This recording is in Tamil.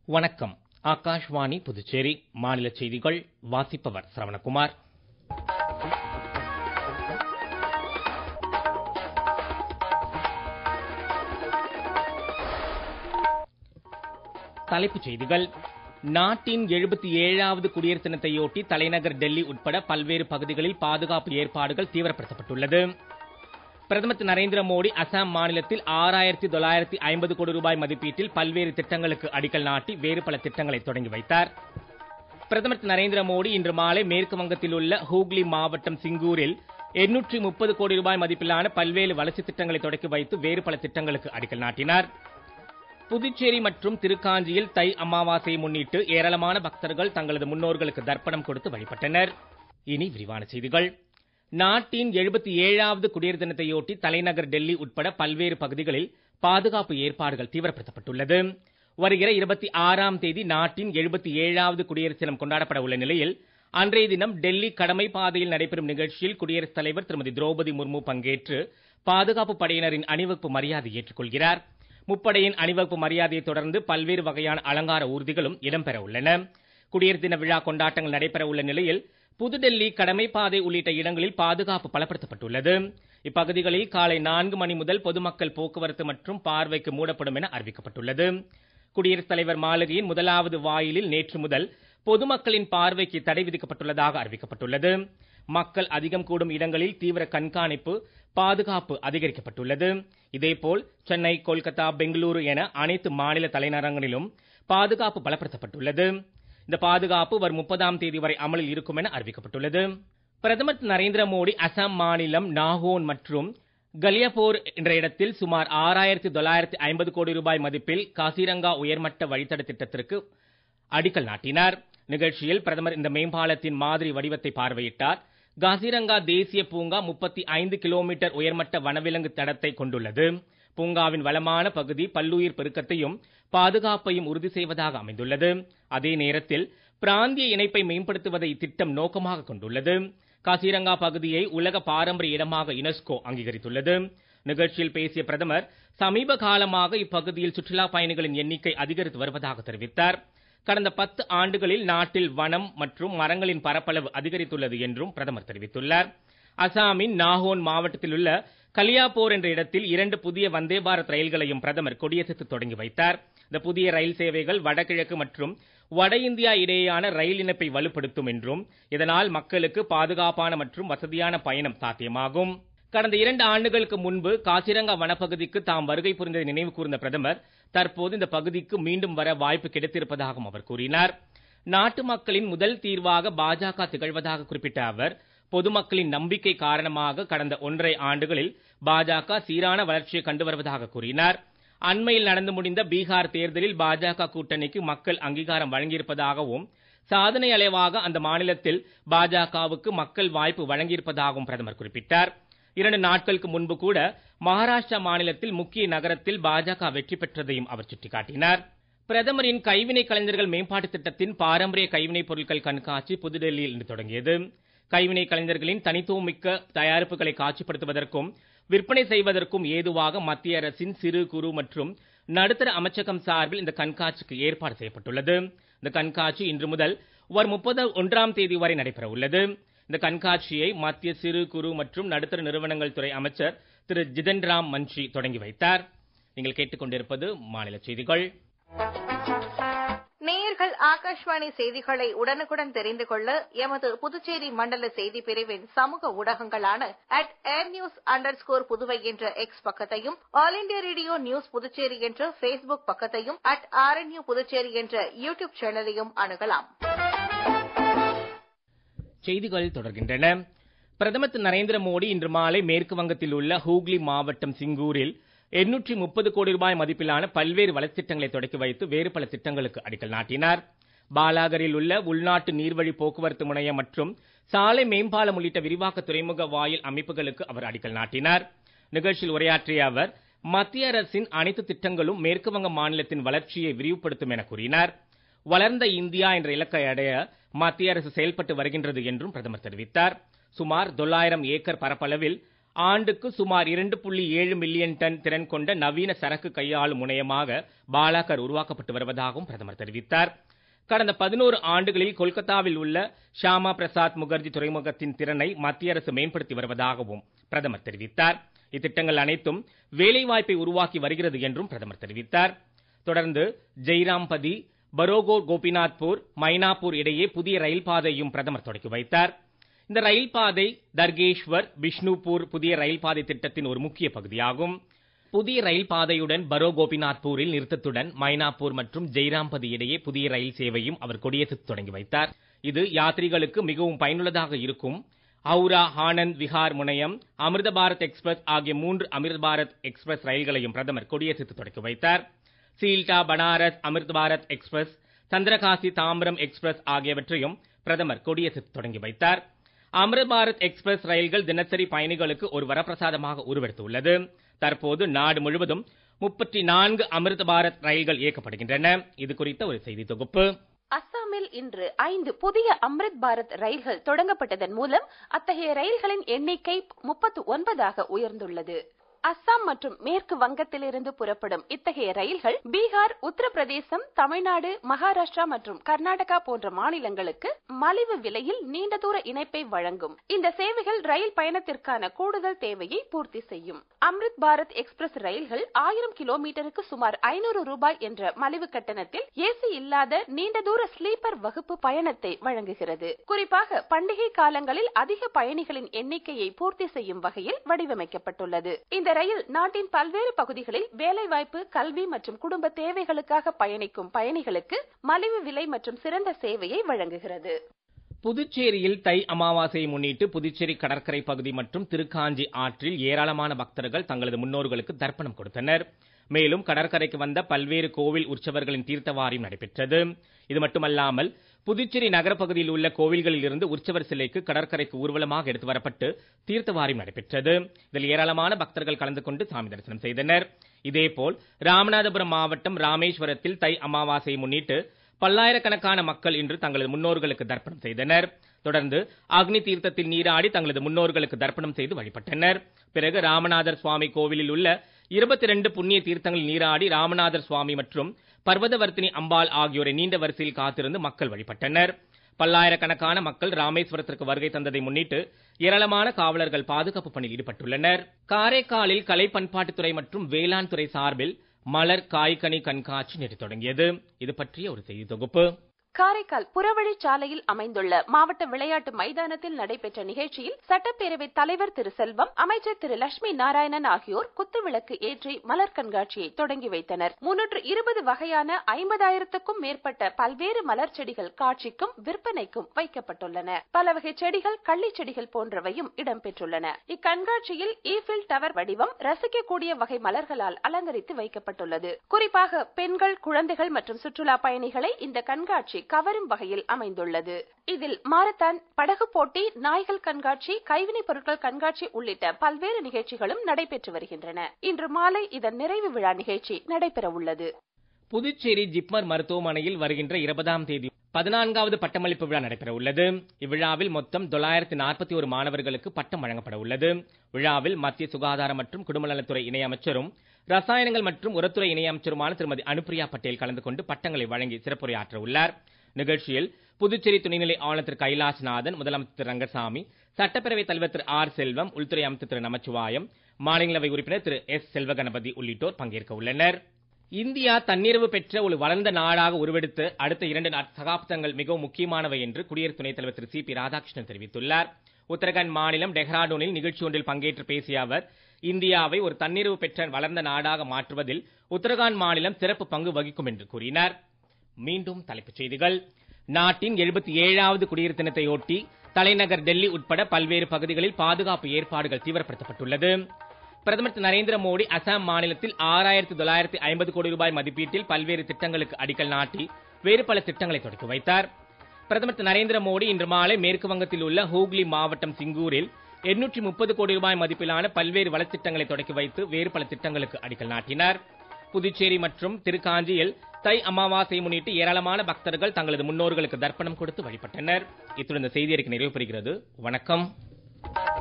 வணக்கம். ஆகாஷ்வாணி புதுச்சேரி மாநில செய்திகள் வாசிப்பவர் சரவணகுமார். தலைப்புச் செய்திகள். நாட்டின் 77வது குடியரசு தினத்தையொட்டி தலைநகர் டெல்லி உட்பட பல்வேறு பகுதிகளில் பாதுகாப்பு ஏற்பாடுகள் தீவிரப்படுத்தப்பட்டுள்ளது. பிரதமர் திரு நரேந்திர மோடி அசாம் மாநிலத்தில் 6950 கோடி ரூபாய் மதிப்பீட்டில் பல்வேறு திட்டங்களுக்கு அடிக்கல் நாட்டி வேறு பல திட்டங்களை தொடங்கி வைத்தார். பிரதமர் திரு நரேந்திர மோடி இன்று மாலை மேற்கு வங்கத்தில் உள்ள ஹூக்ளி மாவட்டம் சிங்கூரில் 830 கோடி ரூபாய் மதிப்பிலான பல்வேறு வளர்ச்சித் திட்டங்களை தொடங்கி வைத்து வேறு பல திட்டங்களுக்கு அடிக்கல் நாட்டினார். புதுச்சேரி மற்றும் திருக்காஞ்சியில் தை அமாவாசையை முன்னிட்டு ஏராளமான பக்தர்கள் தங்களது முன்னோர்களுக்கு தர்ப்பணம் கொடுத்து வழிபட்டனர். இனி விரிவான செய்திகள். நாட்டின் 77வது குடியரசு தினத்தையொட்டி தலைநகர் டெல்லி உட்பட பல்வேறு பகுதிகளில் பாதுகாப்பு ஏற்பாடுகள் தீவிரப்படுத்தப்பட்டுள்ளது. வருகிற 26ஆம் தேதி நாட்டின் 77வது குடியரசு தினம் கொண்டாடப்பட உள்ள நிலையில் அன்றைய தினம் டெல்லி கடமை பாதையில் நடைபெறும் நிகழ்ச்சியில் குடியரசுத் தலைவர் திருமதி திரௌபதி முர்மு பங்கேற்று பாதுகாப்பு படையினரின் அணிவகுப்பு மரியாதை ஏற்றுக்கொள்கிறார். முப்படையின் அணிவகுப்பு மரியாதையை தொடர்ந்து பல்வேறு வகையான அலங்கார ஊர்திகளும் இடம்பெற உள்ளன. குடியரசு தின விழா கொண்டாட்டங்கள் நடைபெற உள்ள நிலையில் புதுடெல்லி கடமைப்பாதை உள்ளிட்ட இடங்களில் பாதுகாப்பு பலப்படுத்தப்பட்டுள்ளது. இப்பகுதிகளில் காலை 4 மணி முதல் பொதுமக்கள் போக்குவரத்து மற்றும் பார்வைக்கு மூடப்படும் என அறிவிக்கப்பட்டுள்ளது. குடியரசுத் தலைவர் மாளிகையின் முதலாவது வாயிலில் நேற்று முதல் பொதுமக்களின் பார்வைக்கு தடை விதிக்கப்பட்டுள்ளதாக அறிவிக்கப்பட்டுள்ளது. மக்கள் அதிகம் கூடும் இடங்களில் தீவிர கண்காணிப்பு பாதுகாப்பு அதிகரிக்கப்பட்டுள்ளது. இதேபோல் சென்னை, கொல்கத்தா, பெங்களூரு என அனைத்து மாநில தலைநகரங்களிலும் பாதுகாப்பு பலப்படுத்தப்பட்டுள்ளது. இந்த பாதுகாப்பு வரும் 30ஆம் தேதி வரை அமலில் இருக்கும் என அறிவிக்கப்பட்டுள்ளது. பிரதமர் திரு நரேந்திர மோடி அசாம் மாநிலம் நாகோன் மற்றும் கலியாபோர் என்ற இடத்தில் சுமார் 6950 கோடி ரூபாய் மதிப்பில் காசிரங்கா உயர்மட்ட வழித்தட திட்டத்திற்கு அடிக்கல் நாட்டினார். நிகழ்ச்சியில் பிரதமர் இந்த மேம்பாலத்தின் மாதிரி வடிவத்தை பார்வையிட்டார். காசிரங்கா தேசிய பூங்கா 35 கிலோமீட்டர் உயர்மட்ட வனவிலங்கு தடத்தை கொண்டுள்ளது. பூங்காவின் வளமான பகுதி பல்லுயிர் பெருக்கத்தையும் பாதுகாப்பையும் உறுதி செய்வதாக அமைந்துள்ளது. அதே நேரத்தில் பிராந்திய இணைப்பை மேம்படுத்துவதை இத்திட்டம் நோக்கமாக கொண்டுள்ளது. காசிரங்கா பகுதியை உலக பாரம்பரிய இடமாக யுனெஸ்கோ அங்கீகரித்துள்ளது. நிகழ்ச்சியில் பேசிய பிரதமர் சமீப காலமாக இப்பகுதியில் சுற்றுலா பயணிகளின் எண்ணிக்கை அதிகரித்து வருவதாக தெரிவித்தார். கடந்த 10 ஆண்டுகளில் நாட்டில் வனம் மற்றும் மரங்களின் பரப்பளவு அதிகரித்துள்ளது என்றும் பிரதமர் தெரிவித்துள்ளார். அசாமின் நாகோன் மாவட்டத்தில் உள்ள கலியாபோர் என்ற இடத்தில் 2 புதிய வந்தே பாரத் ரயில்களையும் பிரதமர் கொடியசைத்து தொடங்கி வைத்தார். இந்த புதிய ரயில் சேவைகள் வடகிழக்கு மற்றும் வட இந்தியா இடையேயான ரயில் இணைப்பை வலுப்படுத்தும் என்றும் இதனால் மக்களுக்கு பாதுகாப்பான மற்றும் வசதியான பயணம் சாத்தியமாகும். கடந்த 2 ஆண்டுகளுக்கு முன்பு காசிரங்கா வனப்பகுதிக்கு தாம் வருகை புரிந்ததை நினைவு கூர்ந்த பிரதமர் தற்போது இந்த பகுதிக்கு மீண்டும் வர வாய்ப்பு கிடைத்திருப்பதாகவும் அவர் கூறினார். நாட்டு மக்களின் முதல் தீர்வாக பாஜக திகழ்வதாக குறிப்பிட்ட அவர் பொதுமக்களின் நம்பிக்கை காரணமாக கடந்த 1.5 ஆண்டுகளில் பாஜக சீரான வளர்ச்சியை கண்டு வருவதாக கூறினார். அண்மையில் நடந்து முடிந்த பீகார் தேர்தலில் பாஜக கூட்டணிக்கு மக்கள் அங்கீகாரம் வழங்கியிருப்பதாகவும் சாதனை அளவாக அந்த மாநிலத்தில் பாஜகவுக்கு மக்கள் வாய்ப்பு வழங்கியிருப்பதாகவும் பிரதமர் குறிப்பிட்டார். 2 நாட்களுக்கு முன்பு கூட மகாராஷ்டிரா மாநிலத்தில் முக்கிய நகரத்தில் பாஜக வெற்றி பெற்றதையும் அவர் சுட்டிக்காட்டினார். பிரதமரின் கைவினை கலைஞர்கள் மேம்பாட்டு திட்டத்தின் பாரம்பரிய கைவினைப் பொருட்கள் கண்காட்சி புதுடெல்லியில் இன்று தொடங்கியது. கைவினை கலைஞர்களின் தனித்துவமிக்க தயாரிப்புகளை காட்சிப்படுத்துவதற்கும் விற்பனை செய்வதற்கும் ஏதுவாக மத்திய அரசின் சிறு குறு மற்றும் நடுத்தர அமைச்சகம் சார்பில் இந்த கண்காட்சிக்கு ஏற்பாடு செய்யப்பட்டுள்ளது. இந்த கண்காட்சி இன்று முதல் வரும் 31ஆம் தேதி வரை நடைபெற உள்ளது. இந்த கண்காட்சியை மத்திய சிறு குறு மற்றும் நடுத்தர நிறுவனங்கள் துறை அமைச்சர் திரு ஜிதன் ராம் மன்ஷி தொடங்கி வைத்தார். நீங்கள் கேட்டுக்கொண்டிருப்பது மாநில செய்திகள். நேயர்கள் ஆகாஷ்வாணி செய்திகளை உடனுக்குடன் தெரிந்து கொள்ள எமது புதுச்சேரி மண்டல செய்தி பிரிவின் சமூக ஊடகங்களான @airnews_புதுவை என்ற எக்ஸ் பக்கத்தையும், All India Radio News Puducherry என்ற பேஸ்புக் பக்கத்தையும், @RNU புதுச்சேரி என்ற யூடியூப் சேனலையும் அணுகலாம். செய்திகள் தொடர்கின்றன. பிரதமர் திரு நரேந்திர மோடி இன்று மாலை மேற்கு வங்கத்தில் உள்ள ஹூக்ளி மாவட்டம் சிங்கூரில் 830 கோடி ரூபாய் மதிப்பிலான பல்வேறு வளர்ச்சித் திட்டங்களை தொடக்கி வைத்து வேறு பல திட்டங்களுக்கு அடிக்கல் நாட்டினார். பாலாகரில் உள்ள உள்நாட்டு நீர்வழி போக்குவரத்து முனையம் மற்றும் சாலை மேம்பாலம் உள்ளிட்ட விரிவாக்க துறைமுக வாயில் அமைப்புகளுக்கு அவர் அடிக்கல் நாட்டினார். நிகழ்ச்சியில் உரையாற்றிய அவர் மத்திய அரசின் அனைத்து திட்டங்களும் மேற்கு வங்க மாநிலத்தின் வளர்ச்சியை விரிவுபடுத்தும் என கூறினார். வளர்ந்த இந்தியா என்ற இலக்கை அடைய மத்திய அரசு செயல்பட்டு வருகின்றது என்றும் பிரதமர் தெரிவித்தார். சுமார் 900 ஏக்கர் பரப்பளவில் ஆண்டுக்கு சுமார் 2.7 மில்லியன் டன் திறன் கொண்ட நவீன சரக்கு கையாளும் முனையமாக பாலாகர் உருவாக்கப்பட்டு வருவதாகவும் பிரதமர் தெரிவித்தார். கடந்த 11 ஆண்டுகளில் கொல்கத்தாவில் உள்ள ஷியாமா பிரசாத் முகர்ஜி துறைமுகத்தின் திறனை மத்திய அரசு மேம்படுத்தி வருவதாகவும் பிரதமர் தெரிவித்தார். இத்திட்டங்கள் அனைத்தும் வேலைவாய்ப்பை உருவாக்கி வருகிறது என்றும் பிரதமர் தெரிவித்தார். தொடர்ந்து ஜெய்ராம்பதி, பரோகோர், கோபிநாத்பூர், மைனாப்பூர் இடையே புதிய ரயில் பாதையும் பிரதமர் தொடக்கி வைத்தார். இந்த ரயில் பாதை தர்கேஷ்வர், பிஷ்ணுபூர் புதிய ரயில் பாதை திட்டத்தின் ஒரு முக்கிய பகுதியாகும். புதிய ரயில் பாதையுடன் பரோ கோபிநாத்பூரில் நிறுத்தத்துடன் மைனாப்பூர் மற்றும் ஜெய்ராம்பதி இடையே புதிய ரயில் சேவையும் அவர் கொடியசைத்து தொடங்கி வைத்தார். இது யாத்ரீகளுக்கு மிகவும் பயனுள்ளதாக இருக்கும். ஹவுரா, ஆனந்த் விஹார் முனையம், அமிர்த பாரத் எக்ஸ்பிரஸ் ஆகிய 3 அமிர்த பாரத் எக்ஸ்பிரஸ் ரயில்களையும் பிரதமர் கொடியசைத்து தொடங்கி வைத்தார். சீல்டா, பனாரஸ் அமிர்த பாரத் எக்ஸ்பிரஸ், சந்திரகாசி தாம்பரம் எக்ஸ்பிரஸ் ஆகியவற்றையும் பிரதமர் கொடியசைத்து தொடங்கி வைத்தார். அமிர்த பாரத் எக்ஸ்பிரஸ் ரயில்கள் தினசரி பயணிகளுக்கு ஒரு வரப்பிரசாதமாக உருவெடுத்துள்ளது. தற்போது நாடு முழுவதும் 34 அமிர்த பாரத் ரயில்கள் இயக்கப்படுகின்றன. இது குறித்த ஒரு செய்தி தொகுப்பு. அஸ்ஸாமில் இன்று 5 புதிய அம்ரித் பாரத் ரயில்கள் தொடங்கப்பட்டதன் மூலம் அத்தகைய ரயில்களின் எண்ணிக்கை 39ஆக உயர்ந்துள்ளது. அஸ்ஸாம் மற்றும் மேற்கு வங்கத்திலிருந்து புறப்படும் இத்தகைய ரயில்கள் பீகார், உத்தரப்பிரதேசம், தமிழ்நாடு, மகாராஷ்டிரா மற்றும் கர்நாடகா போன்ற மாநிலங்களுக்கு மலிவு விலையில் நீண்ட தூர இணைப்பை வழங்கும். இந்த சேவைகள் ரயில் பயணத்திற்கான கூடுதல் தேவையை பூர்த்தி செய்யும். அம்ரித் பாரத் எக்ஸ்பிரஸ் ரயில்கள் 1000 கிலோமீட்டருக்கு சுமார் 500 ரூபாய் என்ற மலிவு கட்டணத்தில் ஏசி இல்லாத நீண்ட தூர ஸ்லீப்பர் வகுப்பு பயணத்தை வழங்குகிறது. குறிப்பாக பண்டிகை காலங்களில் அதிக பயணிகளின் எண்ணிக்கையை பூர்த்தி செய்யும் வகையில் வடிவமைக்கப்பட்டுள்ளது. இந்த ரயில் நாட்டின் பல்வேறு பகுதிகளில் வேலைவாய்ப்பு, கல்வி மற்றும் குடும்ப தேவைகளுக்காக பயணிக்கும் பயணிகளுக்கு மலிவு விலை மற்றும் சிறந்த சேவையை வழங்குகிறது. புதுச்சேரியில் தை அமாவாசையை முன்னிட்டு புதுச்சேரி கடற்கரை பகுதி மற்றும் திருக்காஞ்சி ஆற்றில் ஏராளமான பக்தர்கள் தங்களது முன்னோர்களுக்கு தர்ப்பணம் கொடுத்தனர். மேலும் கடற்கரைக்கு வந்த பல்வேறு கோவில் உற்சவர்களின் தீர்த்தவாரியும் நடைபெற்றது. இது மட்டுமல்லாமல் புதுச்சேரி நகரப்பகுதியில் உள்ள கோவில்களில் இருந்து உற்சவர் சிலைக்கு கடற்கரைக்கு ஊர்வலமாக எடுத்து வரப்பட்டு தீர்த்தவாரியும் நடைபெற்றது. இதில் ஏராளமான பக்தர்கள் கலந்து கொண்டு சாமி தரிசனம் செய்தனர். இதேபோல் ராமநாதபுரம் மாவட்டம் ராமேஸ்வரத்தில் தை அமாவாசையை முன்னிட்டு பல்லாயிரக்கணக்கான மக்கள் இன்று தங்களது முன்னோர்களுக்கு தர்ப்பணம் செய்தனர். தொடர்ந்து அக்னி தீர்த்தத்தில் நீராடி தங்களது முன்னோர்களுக்கு தர்ப்பணம் செய்து வழிபட்டனர். பிறகு ராமநாதர் சுவாமி கோவிலில் உள்ள 22 புண்ணிய தீர்த்தங்களில் நீராடி ராமநாதர் சுவாமி மற்றும் பர்வதவர்த்தினி அம்பாள் ஆகியோரை நீண்ட வரிசையில் காத்திருந்து மக்கள் வழிபட்டனர். பல்லாயிரக்கணக்கான மக்கள் ராமேஸ்வரத்திற்கு வருகை தந்ததை முன்னிட்டு ஏராளமான காவலர்கள் பாதுகாப்பு பணியில் ஈடுபட்டுள்ளனர். காரைக்காலில் கலை பண்பாட்டுத்துறை மற்றும் வேளாண் துறை சார்பில் மலர் காய்கனி கண்காட்சி நேற்று தொடங்கியது. இது பற்றிய ஒரு செய்தி தொகுப்பு. காரைக்கால் புறவழிச்சாலையில் அமைந்துள்ள மாவட்ட விளையாட்டு மைதானத்தில் நடைபெற்ற நிகழ்ச்சியில் சட்டப்பேரவை தலைவர் திரு செல்வம், அமைச்சர் திரு லட்சுமி நாராயணன் ஆகியோர் குத்துவிளக்கு ஏற்றி மலர் கண்காட்சியை தொடங்கி வைத்தனர். 320 வகையான 50,000க்கும் மேற்பட்ட பல்வேறு மலர் செடிகள் காட்சிக்கும் விற்பனைக்கும் வைக்கப்பட்டுள்ளன. பல வகை செடிகள், கள்ளி செடிகள் போன்றவையும் இடம்பெற்றுள்ளன. இக்கண்காட்சியில் ஈஃபில் டவர் வடிவம் ரசிக்கக்கூடிய வகை மலர்களால் அலங்கரித்து வைக்கப்பட்டுள்ளது. குறிப்பாக பெண்கள், குழந்தைகள் மற்றும் சுற்றுலா பயணிகளை இந்த கண்காட்சி கவரும் வகையில் அமைந்துள்ளது. இதில் மாரத்தான், படகு போட்டி, நாய்கள் கண்காட்சி, கைவினைப் பொருட்கள் கண்காட்சி உள்ளிட்ட பல்வேறு நிகழ்ச்சிகளும் நடைபெற்று வருகின்றன. இன்று மாலை இதன் நிறைவு விழா நிகழ்ச்சி நடைபெற உள்ளது. புதுச்சேரி ஜிப்மர் மருத்துவமனையில் வருகின்ற 20ஆம் தேதி 14வது பட்டமளிப்பு விழா நடைபெற உள்ளது. இவ்விழாவில் மொத்தம் 941 மாணவர்களுக்கு பட்டம் வழங்கப்பட உள்ளது. விழாவில் மத்திய சுகாதார மற்றும் குடும்பநலத்துறை இணையமைச்சரும் ரசாயனங்கள் மற்றும் உரத்துறை இணையமைச்சருமான திருமதி அனுப்பிரியா பட்டேல் கலந்து கொண்டு பட்டங்களை வழங்கி சிறப்புரையாற்ற உள்ளார். நிகழ்ச்சியில் புதுச்சேரி துணைநிலை ஆளுநர் திரு கைலாஷ்நாதன், முதலமைச்சர் திரு ரங்கசாமி, சட்டப்பேரவைத் தலைவர் திரு ஆர் செல்வம், உள்துறை அமைச்சர் திரு நமச்சிவாயம், மாநிலங்களவை உறுப்பினர் திரு எஸ் செல்வகணபதி உள்ளிட்டோர் பங்கேற்க உள்ளனர். இந்தியா தன்னிறைவு பெற்ற ஒரு வளர்ந்த நாடாக உருவெடுத்து அடுத்த 2 சகாப்தங்கள் மிகவும் முக்கியமானவை என்று குடியரசு துணைத் தலைவர் திரு சி.பி. ராதாகிருஷ்ணன் தெரிவித்துள்ளார். உத்தரகாண்ட் மாநிலம் டெஹ்ராடூனில் நிகழ்ச்சி ஒன்றில் பங்கேற்று பேசிய அவர், இந்தியாவை ஒரு தன்னிறைவு பெற்ற வளர்ந்த நாடாக மாற்றுவதில் உத்தரகாண்ட் மாநிலம் சிறப்பு பங்கு வகிக்கும் என்று கூறினார். மீண்டும் தலைப்புச் செய்திகள். நாட்டின் 77வது குடியரசு தினத்தையொட்டி தலைநகர் டெல்லி உட்பட பல்வேறு பகுதிகளில் பாதுகாப்பு ஏற்பாடுகள் தீவிரப்படுத்தப்பட்டுள்ளது. பிரதமர் திரு நரேந்திர மோடி அசாம் மாநிலத்தில் 6,950 கோடி ரூபாய் மதிப்பீட்டில் பல்வேறு திட்டங்களுக்கு அடிக்கல் நாட்டி வேறு பல திட்டங்களை தொடக்கி வைத்தார். பிரதமர் திரு நரேந்திர மோடி இன்று மாலை மேற்கு வங்கத்தில் உள்ள ஹூக்ளி மாவட்டம் சிங்கூரில் 830 கோடி ரூபாய் மதிப்பிலான பல்வேறு வளர்ச்சித்திட்டங்களை தொடக்கி வைத்து வேறு பல திட்டங்களுக்கு அடிக்கல் நாட்டினார். புதுச்சேரி மற்றும் திருக்காஞ்சியில் தை அமாவாசையை முன்னிட்டு ஏராளமான பக்தர்கள் தங்களது முன்னோர்களுக்கு தர்ப்பணம் கொடுத்து வழிபட்டனர். இத்துடன் இந்த செய்தி அறிக்கை நிறைவு பெறுகிறது. வணக்கம்.